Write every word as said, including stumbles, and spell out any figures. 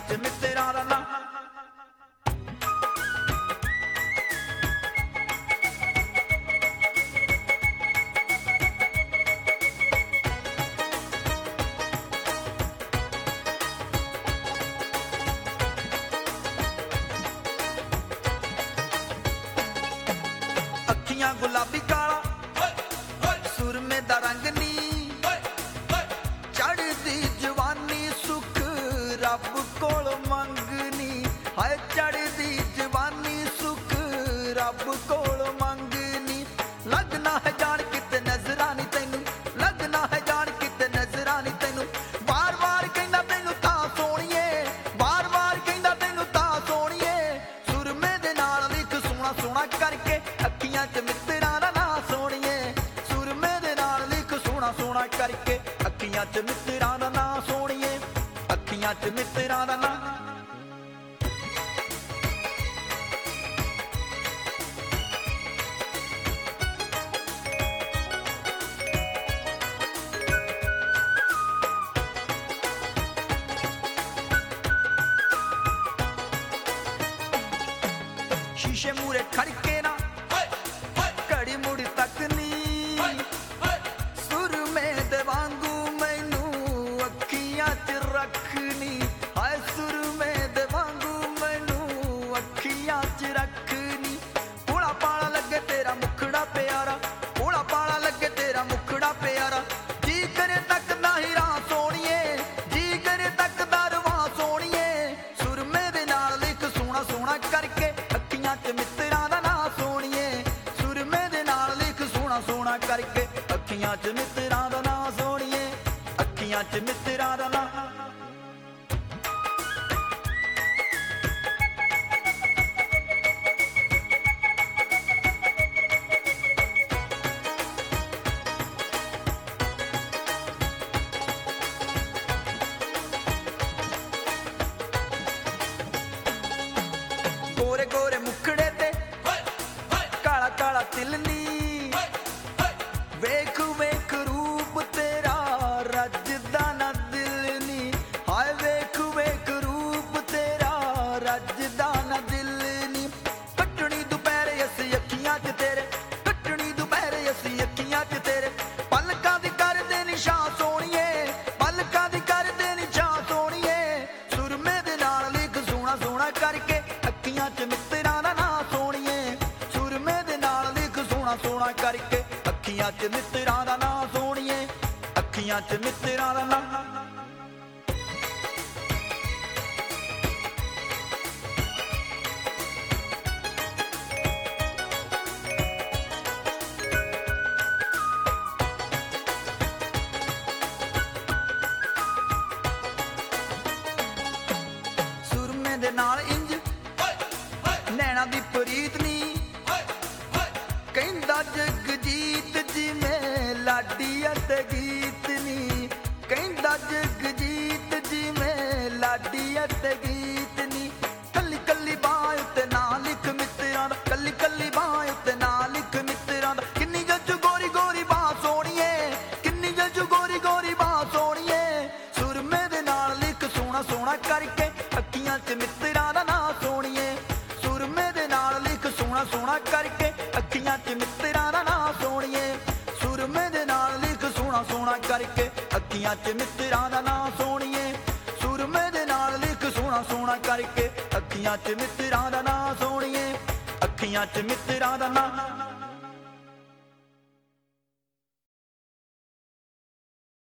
ਚ ਮਿੱਤਰਾਂ ਦਾ ਨਾਂ। ਅੱਖੀਆਂ ਗੁਲਾਬੀ ਕਾਲਾ ਸੁਰਮੇ ਦਾ ਰੰਗ ਨੀ, ਚੜ੍ਹਦੀ ਜਵਾਨੀ ਸੁੱਖ ਰੱਬ ਕੋਲ ਮੰਗਨੀ। ਹਾਏ ਚੜ੍ਹਦੀ ਜਵਾਨੀ ਸੁੱਖ ਰੱਬ ਕੋਲ ਮੰਗਨੀ। ਲੱਗਣਾ ਹੈ ਜਾਣ ਕਿਤੇ ਨਜ਼ਰਾਂ ਨੀ ਤੈਨੂੰ, ਲੱਗਣਾ ਹੈ ਜਾਣ ਕਿਤੇ ਨਜ਼ਰਾਂ ਨੀ ਤੈਨੂੰ। ਵਾਰ ਵਾਰ ਕਹਿੰਦਾ ਤੈਨੂੰ ਤਾਂ ਸੋਹਣੀਏ, ਵਾਰ ਵਾਰ ਕਹਿੰਦਾ ਤੈਨੂੰ ਤਾਂ ਸੋਹਣੀਏ। ਸੁਰਮੇ ਦੇ ਨਾਲ ਲਿਖ ਸੋਹਣਾ ਸੋਹਣਾ ਕਰਕੇ ਅੱਖੀਆਂ ਚ ਮਿੱਤਰਾਂ ਦਾ ਨਾਂ ਸੋਹਣੀਏ। ਸੁਰਮੇ ਦੇ ਨਾਲ ਲਿਖ ਸੋਹਣਾ ਸੋਹਣਾ ਕਰਕੇ ਅੱਖੀਆਂ ਚ ਮਿੱਤਰਾਂ ਦਾ ਨਾਂ ਸੋਹਣੀਏ, ਅੱਖੀਆਂ ਚ ਮਿੱਤਰਾਂ ਦਾ ਨਾਂ। ਸ਼ੀਸ਼ੇ ਮੂਰੇ ਖੜ ਕੇ ਨਾ ਘੜੀ ਮੁੜ ਤੱਕਨੀ, ਸੁਰਮੇ ਦੇ ਵਾਂਗੂ ਮੈਨੂੰ ਅੱਖੀਆਂ ਚ ਰੱਖਣੀ। ਹਾਏ ਸੁਰਮੇ ਦੇ ਵਾਂਗੂ ਮੈਨੂੰ ਅੱਖੀਆਂ ਚ ਰੱਖਣੀ। ਭੋਲਾ ਪਾਲਾ ਲੱਗੇ ਤੇਰਾ ਮੁਖੜਾ ਪਿਆਰਾ, ਭੋਲਾ ਪਾਲਾ ਲੱਗੇ ਤੇਰਾ ਮੁਖੜਾ ਪਿਆਰਾ। ਜੀ ਕਰੇ ਤੱਕਦਾ ਹੀਰਾ ਸੋਹਣੀਏ, ਜੀ ਕਰੇ ਤੱਕਦਾ ਰਵਾ ਸੋਹਣੀਏ। ਸੁਰਮੇ ਦੇ ਨਾਲ ਲਿਖ ਸੋਹਣਾ ਸੋਹਣਾ ਕਰਕੇ ਅੱਖੀਆਂ ਚ ਮਿੱਤਰਾਂ ਦਾ ਨਾਂ ਸੋਹਣੀਏ। ਸੁਰਮੇ ਦੇ ਨਾਲ ਲਿਖ ਸੋਹਣਾ ਸੋਹਣਾ ਕਰਕੇ ਅੱਖੀਆਂ ਚ ਮਿੱਤਰਾਂ ਦਾ ਨਾਂ ਸੋਹਣੀਏ, ਅੱਖੀਆਂ ਚ ਮਿੱਤਰਾਂ ਦਾ ਨਾਂ। ਗੋਰੇ ਗੋਰੇ ਮੁਖੜੇ ਤੇ ਕਾਲਾ ਕਾਲਾ ਤਿਲ ਨੀ, ਵੇਖ ਵੇਖ ਰੂਪ ਤੇਰਾ ਰੱਜਦਾ ਨਾ ਦਿਲ ਨੀ। ਹਾਏ ਵੇਖ ਵੇਖ ਰੂਪ ਤੇਰਾ ਰੱਜਦਾ ਨਾ ਦਿਲ ਨੀ। ਕੱਟਣੀ ਦੁਪਹਿਰੇ ਅਸੀਂ ਅੱਖੀਆਂ ਚ ਤੇਰੇ, ਕੱਟਣੀ ਦੁਪਹਿਰੇ ਅਸੀਂ ਅੱਖੀਆਂ ਚ ਤੇਰੇ। ਪਲਕਾਂ ਦੀ ਕਰਦੇ ਨਿਸ਼ਾਨ ਸੋਹਣੀਏ, ਪਲਕਾਂ ਦੀ ਕਰਦੇ ਨਿਸ਼ਾਨ ਸੋਹਣੀਏ। ਸੁਰਮੇ ਦੇ ਨਾਲ ਲਿਖ ਸੋਹਣਾ ਸੋਹਣਾ ਕਰਕੇ ਅੱਖੀਆਂ ਚ ਮਿੱਤਰਾਂ ਦਾ ਨਾਂ ਸੋਹਣੀਏ। ਸੁਰਮੇ ਦੇ ਨਾਲ ਲਿਖ ਸੋਹਣਾ ਸੋਹਣਾ ਕਰਕੇ ਅੱਖੀਆਂ ਚ ਮਿੱਤਰਾਂ ਦਾ ਨਾਂ ਸੋਹਣੀਏ, ਅੱਖੀਆਂ ਚ ਮਿੱਤਰਾਂ ਦਾ ਨਾਂ। ਸੁਰਮੇ ਦੇ ਨਾਲ ਇੰਜ ਨੈਣਾ ਦੀ ਪ੍ਰੀਤ ਨੀ, ਕਹਿੰਦਾ ਜਗਜੀਤ ਜਿਵੇਂ ਲਾਡੀ ਅਤੇ ਗੀਤ ਨੀ। ਕਹਿੰਦਾ ਜਗਜੀਤ ਜਿਵੇਂ ਲਾਡੀ ਅਤੇ ਗੀਤ ਨੀ। ਕੱਲੀ ਕੱਲੀ ਬਾਂਹ ਉੱਤੇ ਨਾਂ ਲਿਖ ਮਿੱਤਰਾਂ ਦਾ, ਕੱਲੀ ਕੱਲੀ ਬਾਂਹ ਉੱਤੇ ਨਾਂ ਲਿਖ ਮਿੱਤਰਾਂ ਦਾ। ਕਿੰਨੀ ਜੱਜ ਗੋਰੀ ਗੋਰੀ ਬਾਂਹ ਸੋਹਣੀਏ, ਕਿੰਨੀ ਜੱਜ ਗੋਰੀ ਗੋਰੀ ਬਾਂਹ ਸੋਹਣੀਏ। ਸੁਰਮੇ ਦੇ ਨਾਲ ਲਿਖ ਸੋਹਣਾ ਸੋਹਣਾ ਕਰਕੇ ਅੱਖੀਆਂ ਚ ਮਿੱਤਰਾਂ ਦਾ ਨਾਂ ਸੋਹਣੀਏ। ਸੁਰਮੇ ਦੇ ਨਾਲ ਲਿਖ ਸੋਹਣਾ ਸੋਹਣਾ ਕਰਕੇ ਅੱਖੀਆਂ ਚ ਮਿੱਤਰਾਂ ਦਾ ਨਾਂ ਸੋਹਣੀਏ। ਸੁਰਮੇ ਦੇ ਨਾਲ ਲਿਖ ਸੋਹਣਾ ਸੋਹਣਾ ਕਰਕੇ ਅੱਖੀਆਂ ਚ ਮਿੱਤਰਾਂ ਦਾ ਨਾਂ ਸੋਹਣੀਏ। ਸੁਰਮੇ ਦੇ ਨਾਲ ਲਿਖ ਸੋਹਣਾ ਸੋਹਣਾ ਕਰਕੇ ਅੱਖੀਆਂ ਚ ਮਿੱਤਰਾਂ ਦਾ ਨਾਂ ਸੋਹਣੀਏ, ਅੱਖੀਆਂ ਚ ਮਿੱਤਰਾਂ ਦਾ ਨਾਂ।